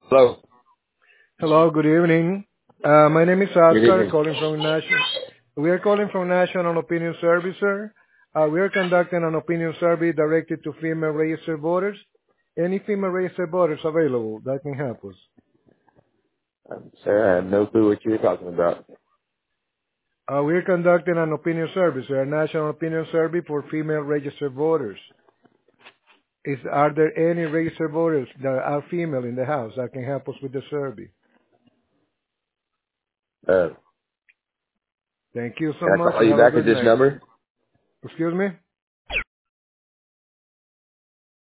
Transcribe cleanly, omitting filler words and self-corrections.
Hello. Hello, good evening. My name is Good Oscar, evening. calling from National. We are calling from National Opinion Survey, sir. We are conducting an opinion survey directed to female registered voters. Any female registered voters available that can help us? Sir, I have no clue what you're talking about. We are conducting an opinion survey, sir, a national opinion survey for female registered voters. Are there any registered voters that are female in the house that can help us with the survey? Uh, Thank you so can I much. call You you have a back at good this night. number? Excuse me?